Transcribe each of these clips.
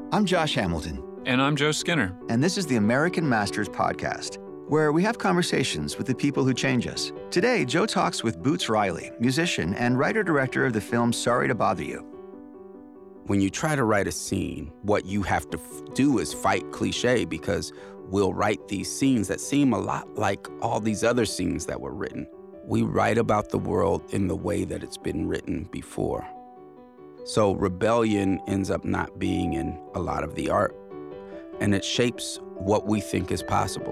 I'm Josh Hamilton. And I'm Joe Skinner. And this is the American Masters Podcast, where we have conversations with the people who change us. Today, Joe talks with Boots Riley, musician and writer-director of the film Sorry to Bother You. When you try to write a scene, what you have to do is fight cliche, because we'll write these scenes that seem a lot like all these other scenes that were written. We write about the world in the way that it's been written before. So rebellion ends up not being in a lot of the art, and it shapes what we think is possible.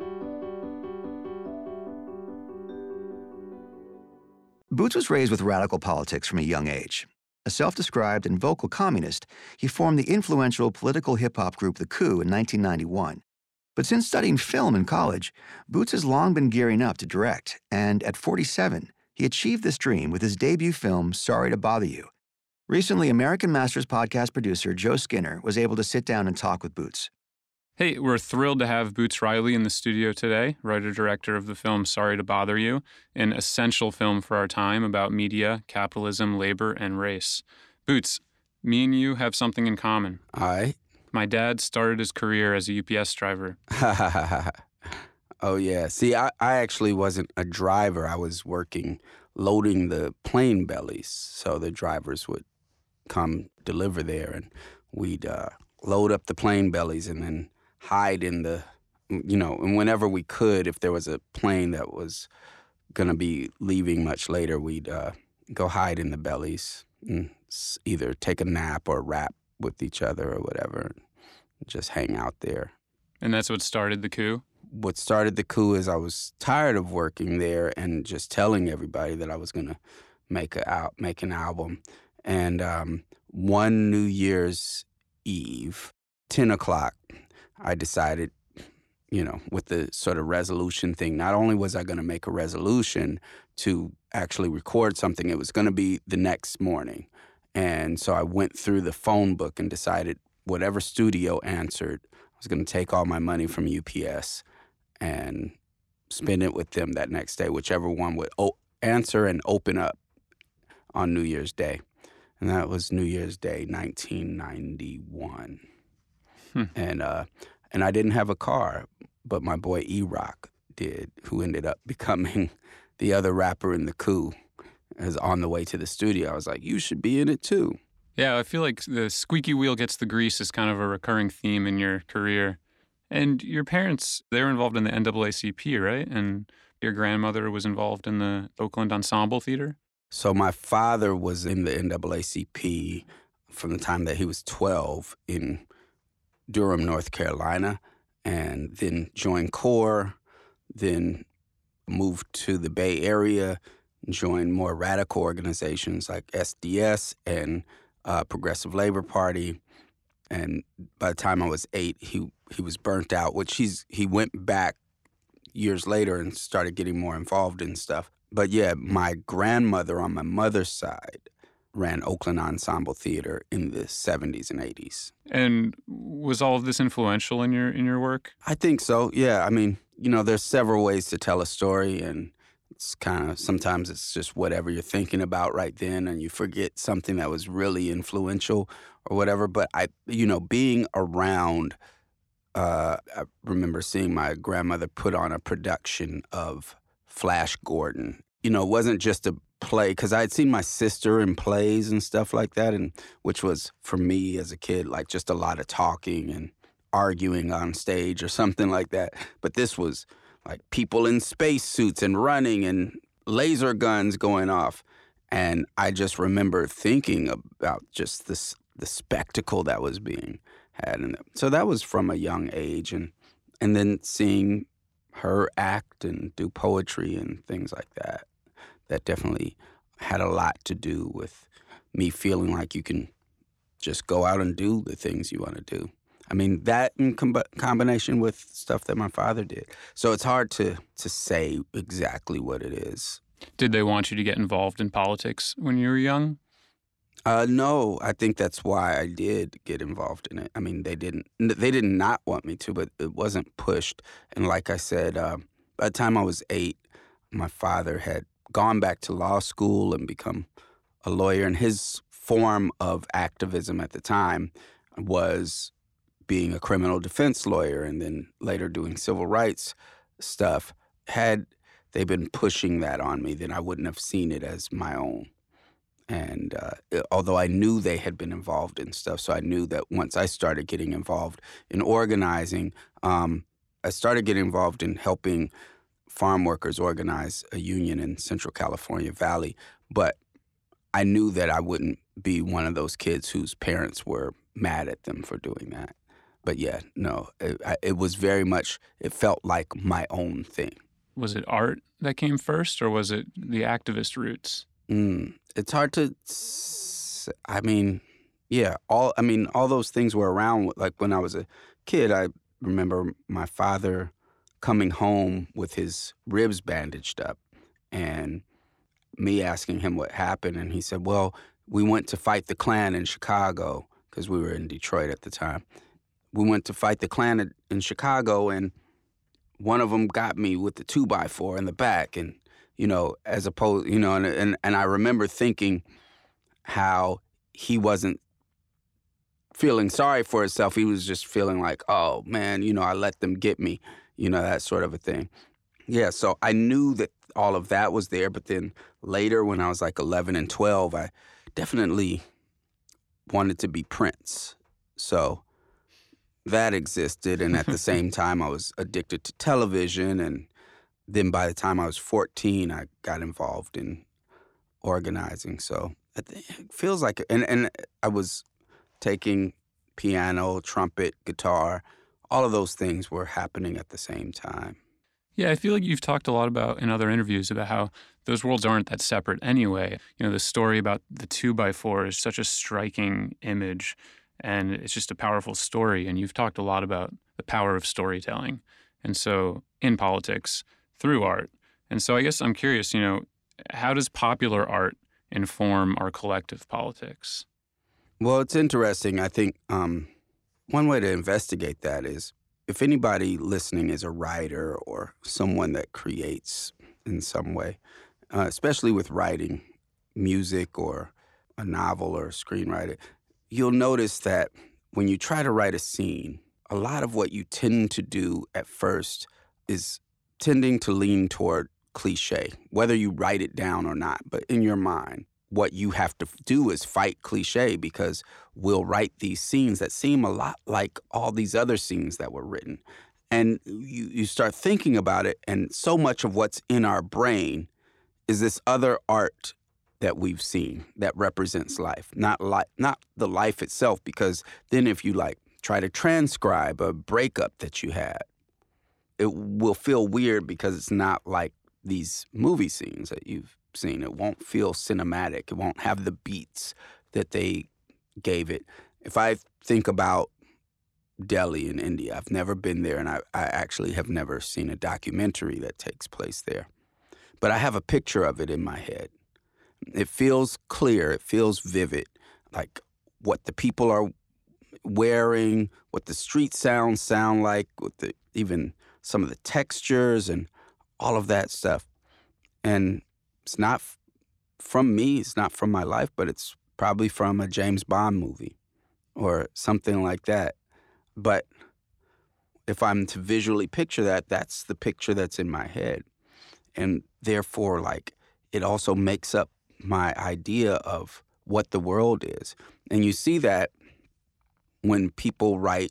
Boots was raised with radical politics from a young age. A self-described and vocal communist, he formed the influential political hip-hop group The Coup in 1991. But since studying film in college, Boots has long been gearing up to direct, and at 47, he achieved this dream with his debut film, Sorry to Bother You. Recently, American Masters podcast producer Joe Skinner was able to sit down and talk with Boots. Hey, we're thrilled to have Boots Riley in the studio today, writer-director of the film Sorry to Bother You, an essential film for our time about media, capitalism, labor, and race. Boots, me and you have something in common. All right. My dad started his career as a UPS driver. Oh, yeah. See, I actually wasn't a driver. I was working, loading the plane bellies. So the drivers would come deliver there, and we'd load up the plane bellies and then hide in the, and whenever we could, if there was a plane that was going to be leaving much later, we'd go hide in the bellies and either take a nap or rap with each other or whatever, and just hang out there. And that's what started The Coup? What started The Coup is I was tired of working there and just telling everybody that I was going to make an album. And one New Year's Eve, 10 o'clock, I decided, with the sort of resolution thing, not only was I going to make a resolution to actually record something, it was going to be the next morning. And so I went through the phone book and decided whatever studio answered, I was going to take all my money from UPS and spend it with them that next day, whichever one would answer and open up on New Year's Day. And that was New Year's Day, 1991. And I didn't have a car, but my boy E-Rock did, who ended up becoming the other rapper in The Coup. As on the way to the studio, I was like, you should be in it too. Yeah, I feel like the squeaky wheel gets the grease is kind of a recurring theme in your career. And your parents, they were involved in the NAACP, right? And your grandmother was involved in the Oakland Ensemble Theater? So my father was in the NAACP from the time that he was 12 in Durham, North Carolina, and then joined CORE, then moved to the Bay Area, joined more radical organizations like SDS and Progressive Labor Party. And by the time I was 8, he was burnt out, which he went back years later and started getting more involved in stuff. But yeah, my grandmother on my mother's side ran Oakland Ensemble Theater in the 70s and 80s. And was all of this influential in your work? I think so, yeah. I mean, there's several ways to tell a story, and it's kind of, sometimes it's just whatever you're thinking about right then, and you forget something that was really influential or whatever. But being around, I remember seeing my grandmother put on a production of Flash Gordon. It wasn't just a play, because I had seen my sister in plays and stuff like that, and which was, for me as a kid, like just a lot of talking and arguing on stage or something like that. But this was like people in spacesuits and running and laser guns going off. And I just remember thinking about just the spectacle that was being had. And so that was from a young age. And then seeing her act and do poetry and things like that, that definitely had a lot to do with me feeling like you can just go out and do the things you want to do. I mean, that in combination with stuff that my father did. So it's hard to say exactly what it is. Did they want you to get involved in politics when you were young? No, I think that's why I did get involved in it. I mean, they did not want me to, but it wasn't pushed. And like I said, by the time I was 8, my father had gone back to law school and become a lawyer. And his form of activism at the time was being a criminal defense lawyer and then later doing civil rights stuff, had they been pushing that on me, then I wouldn't have seen it as my own. And although I knew they had been involved in stuff, so I knew that once I started getting involved in organizing, I started getting involved in helping farm workers organize a union in Central California Valley. But I knew that I wouldn't be one of those kids whose parents were mad at them for doing that. But yeah, no, it was very much, it felt like my own thing. Was it art that came first, or was it the activist roots? It's hard to, all those things were around. Like when I was a kid, I remember my father coming home with his ribs bandaged up and me asking him what happened. And he said, well, we went to fight the Klan in Chicago, because we were in Detroit at the time. We went to fight the Klan in Chicago, and one of them got me with the 2x4 in the back. And, as opposed, and I remember thinking how he wasn't feeling sorry for himself. He was just feeling like, oh, man, I let them get me, that sort of a thing. Yeah, so I knew that all of that was there. But then later when I was like 11 and 12, I definitely wanted to be Prince. So that existed. And at the same time, I was addicted to television. And then by the time I was 14, I got involved in organizing. So it feels like, and I was taking piano, trumpet, guitar, all of those things were happening at the same time. Yeah, I feel like you've talked a lot about in other interviews about how those worlds aren't that separate anyway. The story about the 2x4 is such a striking image, and it's just a powerful story. And you've talked a lot about the power of storytelling. And so in politics, through art. And so I guess I'm curious, how does popular art inform our collective politics? Well, it's interesting. I think one way to investigate that is if anybody listening is a writer or someone that creates in some way, especially with writing music or a novel or a screenwriter, you'll notice that when you try to write a scene, a lot of what you tend to do at first is tending to lean toward cliche, whether you write it down or not. But in your mind, what you have to do is fight cliche, because we'll write these scenes that seem a lot like all these other scenes that were written. And you start thinking about it, and so much of what's in our brain is this other art that we've seen that represents life, not the life itself, because then if you try to transcribe a breakup that you had, it will feel weird because it's not like these movie scenes that you've seen. It won't feel cinematic. It won't have the beats that they gave it. If I think about Delhi in India, I've never been there, and I actually have never seen a documentary that takes place there. But I have a picture of it in my head. It feels clear. It feels vivid, like what the people are wearing, what the street sounds sound like, with even some of the textures and all of that stuff. And it's not from me, it's not from my life, but it's probably from a James Bond movie or something like that. But if I'm to visually picture that, that's the picture that's in my head. And therefore, it also makes up my idea of what the world is. And you see that when people write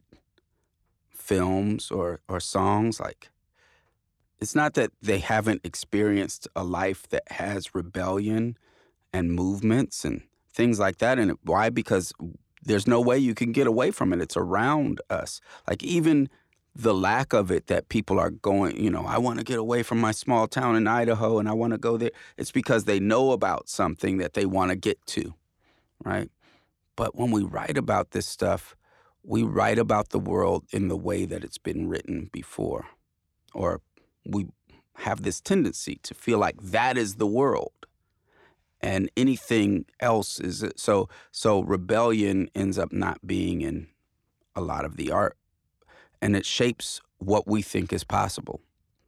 films or songs, it's not that they haven't experienced a life that has rebellion and movements and things like that in it. Why? Because there's no way you can get away from it. It's around us. Even the lack of it, that people are going, I want to get away from my small town in Idaho and I want to go there. It's because they know about something that they want to get to, right? But when we write about this stuff, we write about the world in the way that it's been written before. Or we have this tendency to feel like that is the world. And anything else is so rebellion ends up not being in a lot of the art. And it shapes what we think is possible.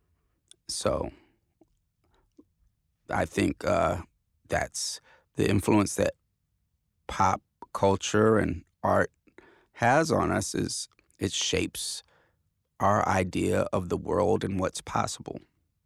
So I think that's the influence that pop culture and art has on us is it shapes our idea of the world and what's possible.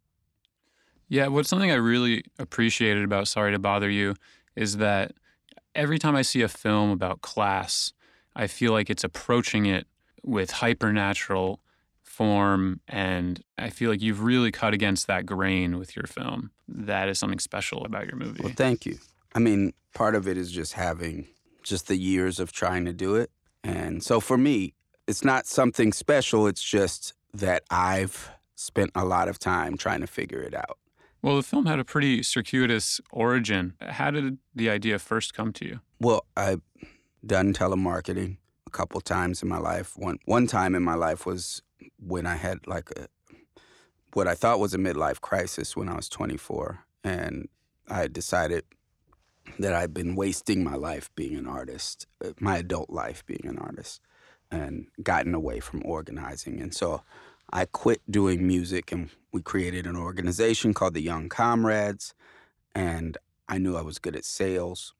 Yeah, what's something I really appreciated about Sorry to Bother You is that every time I see a film about class, I feel like it's approaching it with hypernatural form, and I feel like you've really cut against that grain with your film. That is something special about your movie. Well, thank you. I mean, part of it is just having just the years of trying to do it. And so for me, it's not something special. It's just that I've spent a lot of time trying to figure it out. Well, the film had a pretty circuitous origin. How did the idea first come to you? Well, I've done telemarketing a couple times in my life. One time in my life was when I had like what I thought was a midlife crisis when I was 24. And I decided that I'd been wasting my life being an artist, my adult life being an artist, and gotten away from organizing. And so I quit doing music, and we created an organization called the Young Comrades, and I knew I was good at sales,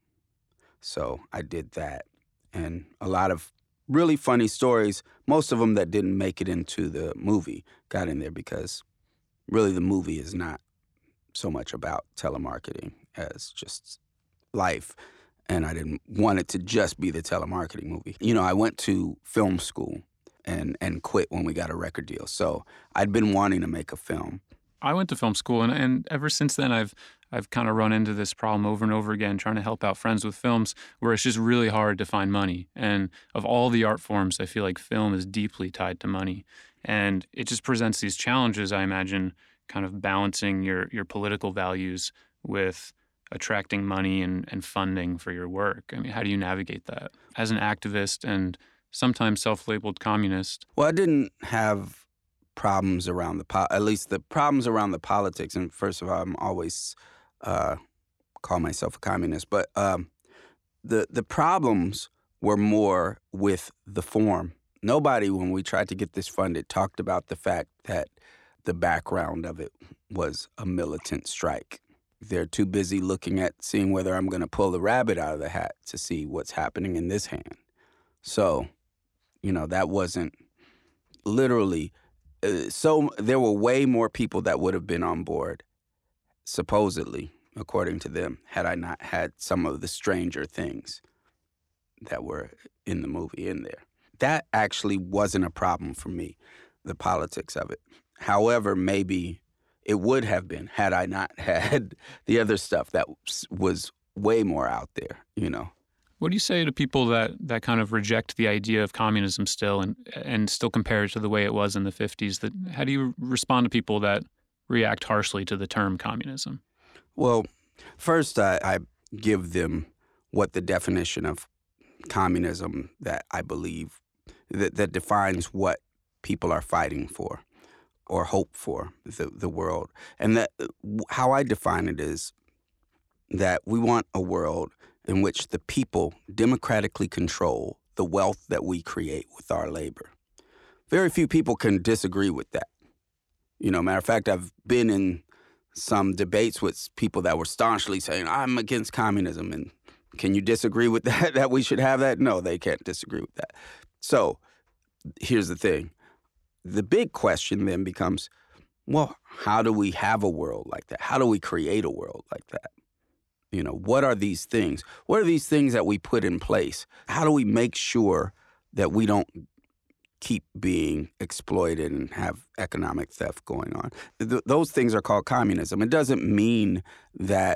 so I did that. And a lot of really funny stories, most of them that didn't make it into the movie, got in there because really the movie is not so much about telemarketing as just life, and I didn't want it to just be the telemarketing movie. You know, I went to film school and quit when we got a record deal. So I'd been wanting to make a film. I went to film school, and ever since then, I've kind of run into this problem over and over again, trying to help out friends with films, where it's just really hard to find money. And of all the art forms, I feel like film is deeply tied to money, and it just presents these challenges. I imagine kind of balancing your political values with attracting money and funding for your work. I mean, how do you navigate that as an activist and sometimes self-labeled communist? Well, I didn't have problems around at least the problems around the politics. And first of all, I'm always call myself a communist, but the problems were more with the form. Nobody, when we tried to get this funded, talked about the fact that the background of it was a militant strike. They're too busy looking at seeing whether I'm going to pull the rabbit out of the hat to see what's happening in this hand. So, you know, that wasn't literally. So there were way more people that would have been on board, supposedly, according to them, had I not had some of the stranger things that were in the movie in there. That actually wasn't a problem for me, the politics of it. However, maybe it would have been had I not had the other stuff that was way more out there, you know. What do you say to people that kind of reject the idea of communism still and still compare it to the way it was in the 50s? How do you respond to people that react harshly to the term communism? Well, first I give them what the definition of communism that I believe that defines what people are fighting for or hope for the world. And that how I define it is that we want a world in which the people democratically control the wealth that we create with our labor. Very few people can disagree with that. You know, matter of fact, I've been in some debates with people that were staunchly saying, I'm against communism. And can you disagree with that, that we should have that? No, they can't disagree with that. So here's the thing. The big question then becomes, well, how do we have a world like that? How do we create a world like that? You know, what are these things? What are these things that we put in place? How do we make sure that we don't keep being exploited and have economic theft going on? Those things are called communism. It doesn't mean that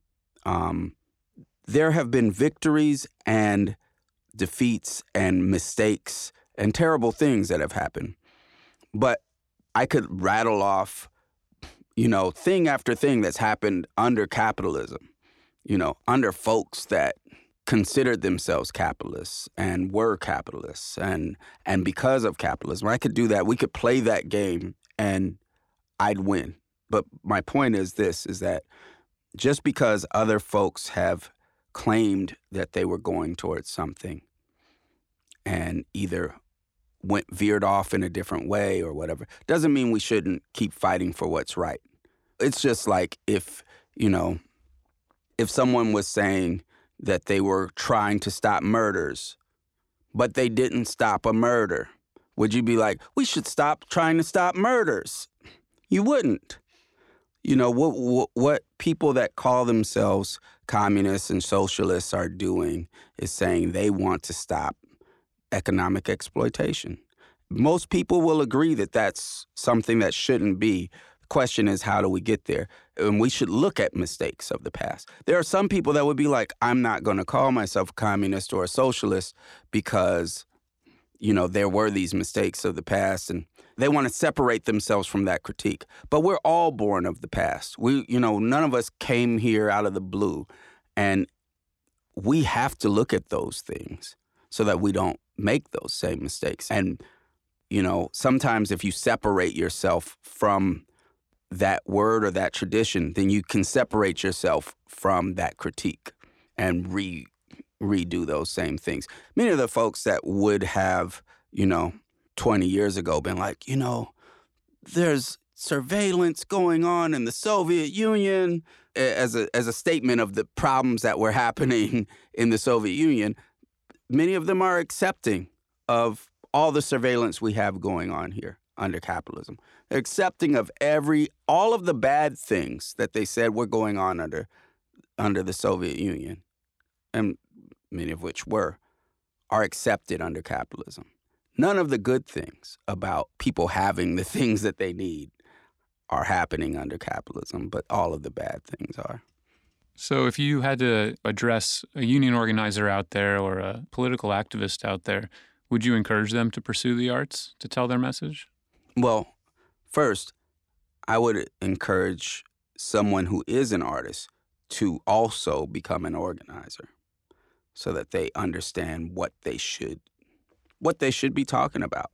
there have been victories and defeats and mistakes and terrible things that have happened. But I could rattle off, you know, thing after thing that's happened under capitalism, you know, under folks that considered themselves capitalists and were capitalists and because of capitalism. I could do that. We could play that game and I'd win. But my point is this, is that just because other folks have claimed that they were going towards something and either veered off in a different way or whatever, doesn't mean we shouldn't keep fighting for what's right. It's just like if, you know, if someone was saying that they were trying to stop murders, but they didn't stop a murder. Would you be like, we should stop trying to stop murders? You wouldn't. You know, what people that call themselves communists and socialists are doing is saying they want to stop economic exploitation. Most people will agree that that's something that shouldn't be. The question is, how do we get there? And we should look at mistakes of the past. There are some people that would be like, I'm not going to call myself a communist or a socialist because, you know, there were these mistakes of the past, and they want to separate themselves from that critique. But we're all born of the past. None of us came here out of the blue, and we have to look at those things so that we don't make those same mistakes. And, you know, sometimes if you separate yourself from that word or that tradition, then you can separate yourself from that critique and redo those same things. Many of the folks that would have, 20 years ago been like, there's surveillance going on in the Soviet Union as a statement of the problems that were happening in the Soviet Union. Many of them are accepting of all the surveillance we have going on here under capitalism. They're accepting of all of the bad things that they said were going on under the Soviet Union, and many of which are accepted under capitalism. None of the good things about people having the things that they need are happening under capitalism, but all of the bad things are. So if you had to address a union organizer out there or a political activist out there, would you encourage them to pursue the arts to tell their message? Well, first, I would encourage someone who is an artist to also become an organizer so that they understand what they should be talking about.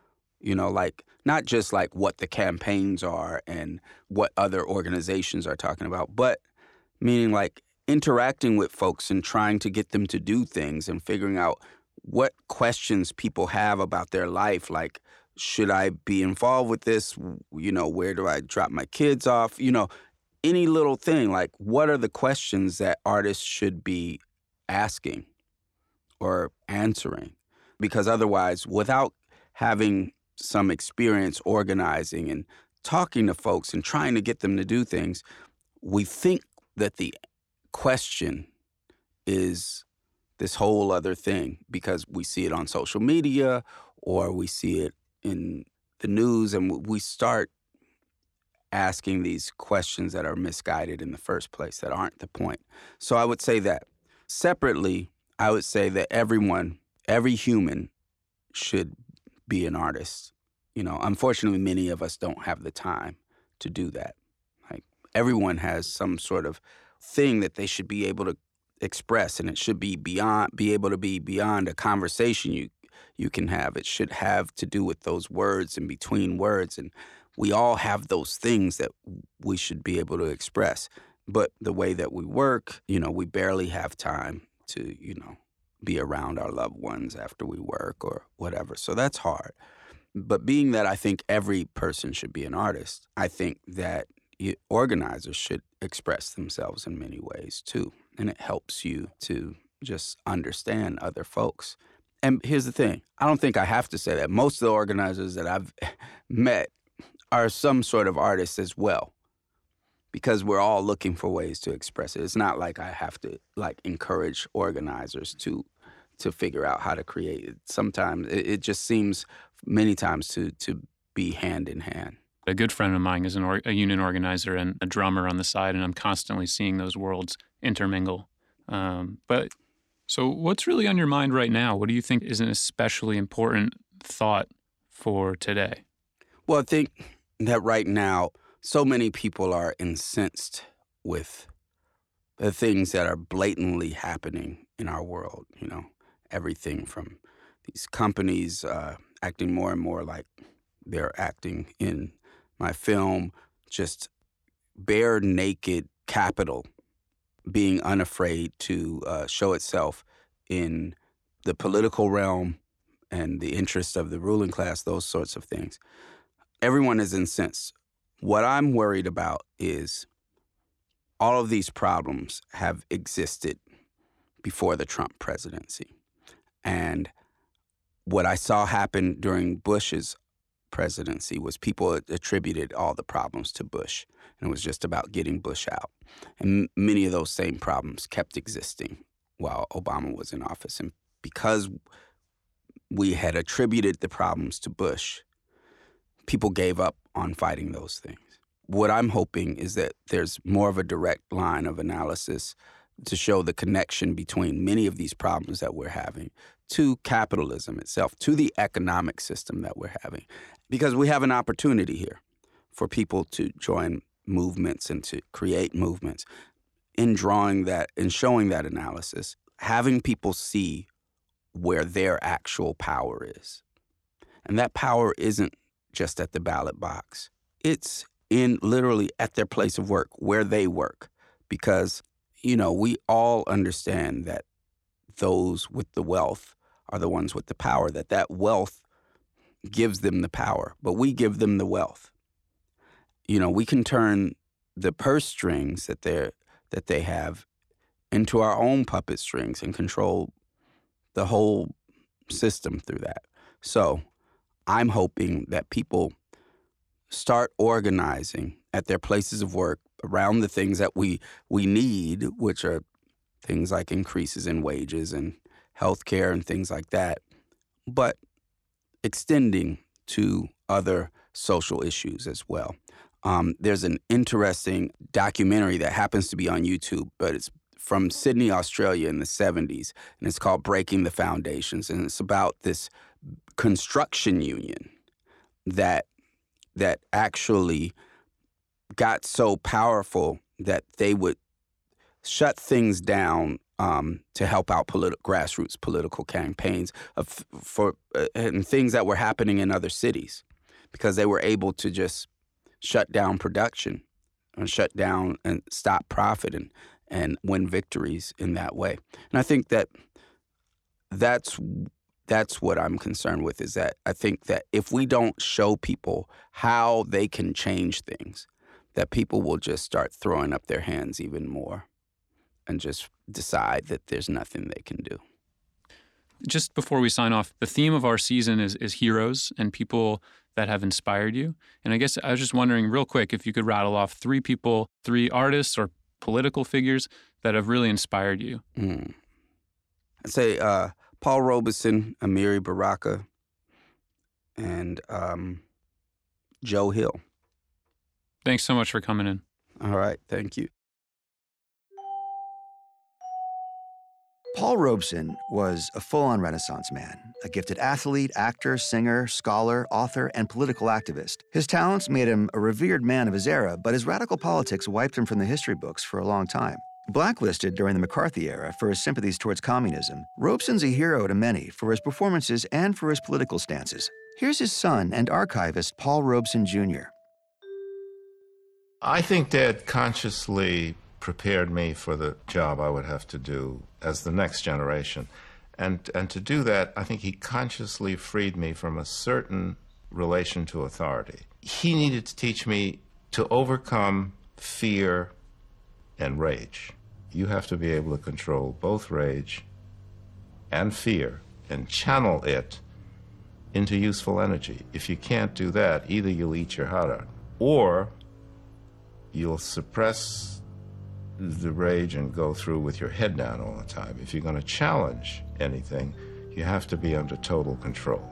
Like not just like what the campaigns are and what other organizations are talking about, but meaning like interacting with folks and trying to get them to do things and figuring out what questions people have about their life. Like, should I be involved with this? Where do I drop my kids off? Any little thing. Like, what are the questions that artists should be asking or answering? Because otherwise, without having some experience organizing and talking to folks and trying to get them to do things, we think that the question is this whole other thing because we see it on social media or we see it in the news, and we start asking these questions that are misguided in the first place, that aren't the point. So I would say that. Separately, I would say that every human should be an artist. Unfortunately, many of us don't have the time to do that. Like, everyone has some sort of thing that they should be able to express, and it should be able to be beyond a conversation you can have. It should have to do with those words and between words, and we all have those things that we should be able to express. But the way that we work, we barely have time to, be around our loved ones after we work or whatever. So that's hard. But being that I think every person should be an artist, I think that organizers should express themselves in many ways too. And it helps you to just understand other folks. And here's the thing. I don't think I have to say that. Most of the organizers that I've met are some sort of artists as well, because we're all looking for ways to express it. It's not like I have to encourage organizers to figure out how to create it. Sometimes it just seems many times to be hand in hand. A good friend of mine is a union organizer and a drummer on the side, and I'm constantly seeing those worlds intermingle. So what's really on your mind right now? What do you think is an especially important thought for today? Well, I think that right now, so many people are incensed with the things that are blatantly happening in our world. Everything from these companies acting more and more like they're acting in my film, just bare naked capital being unafraid to show itself in the political realm and the interests of the ruling class, those sorts of things. Everyone is incensed. What I'm worried about is all of these problems have existed before the Trump presidency. And what I saw happen during Bush's presidency was people attributed all the problems to Bush, and it was just about getting Bush out. And many of those same problems kept existing while Obama was in office. And because we had attributed the problems to Bush, people gave up on fighting those things. What I'm hoping is that there's more of a direct line of analysis to show the connection between many of these problems that we're having to capitalism itself, to the economic system that we're having. Because we have an opportunity here for people to join movements and to create movements. In drawing that, in showing that analysis, having people see where their actual power is. And that power isn't just at the ballot box. It's literally at their place of work, where they work. Because, we all understand that those with the wealth are the ones with the power, that wealth gives them the power, but we give them the wealth. We can turn the purse strings that they have into our own puppet strings and control the whole system through that. So I'm hoping that people start organizing at their places of work around the things that we need, which are things like increases in wages and healthcare and things like that, but extending to other social issues as well. There's an interesting documentary that happens to be on YouTube, but it's from Sydney, Australia in the 70s, and it's called Breaking the Foundations, and it's about this construction union that actually got so powerful that they would shut things down to help out grassroots political campaigns and things that were happening in other cities, because they were able to just shut down production and shut down and stop profit and win victories in that way. And I think that's what I'm concerned with, is that I think that if we don't show people how they can change things, that people will just start throwing up their hands even more and just decide that there's nothing they can do. Just before we sign off, the theme of our season is heroes and people that have inspired you. And I guess I was just wondering real quick if you could rattle off 3 people, 3 artists or political figures that have really inspired you. I'd say Paul Robeson, Amiri Baraka, and Joe Hill. Thanks so much for coming in. All right, thank you. Paul Robeson was a full-on Renaissance man, a gifted athlete, actor, singer, scholar, author, and political activist. His talents made him a revered man of his era, but his radical politics wiped him from the history books for a long time. Blacklisted during the McCarthy era for his sympathies towards communism, Robeson's a hero to many for his performances and for his political stances. Here's his son and archivist, Paul Robeson Jr. I think Dad consciously prepared me for the job I would have to do as the next generation. And to do that, I think he consciously freed me from a certain relation to authority. He needed to teach me to overcome fear and rage. You have to be able to control both rage and fear and channel it into useful energy. If you can't do that, either you'll eat your heart out, or you'll suppress the rage and go through with your head down all the time. If you're going to challenge anything, you have to be under total control.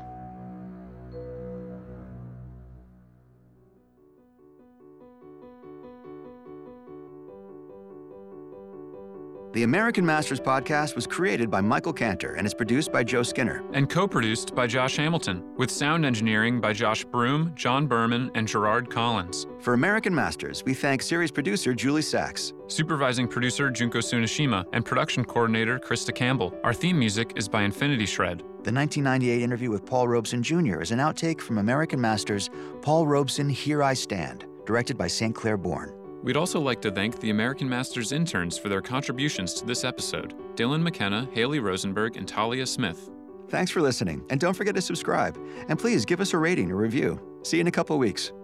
The American Masters podcast was created by Michael Cantor and is produced by Joe Skinner. And co-produced by Josh Hamilton, with sound engineering by Josh Broom, John Berman, and Gerard Collins. For American Masters, we thank series producer Julie Sachs, supervising producer Junko Tsunashima, and production coordinator Krista Campbell. Our theme music is by Infinity Shred. The 1998 interview with Paul Robeson Jr. is an outtake from American Masters' Paul Robeson, Here I Stand, directed by St. Clair Bourne. We'd also like to thank the American Masters interns for their contributions to this episode: Dylan McKenna, Haley Rosenberg, and Talia Smith. Thanks for listening, and don't forget to subscribe. And please give us a rating or review. See you in a couple weeks.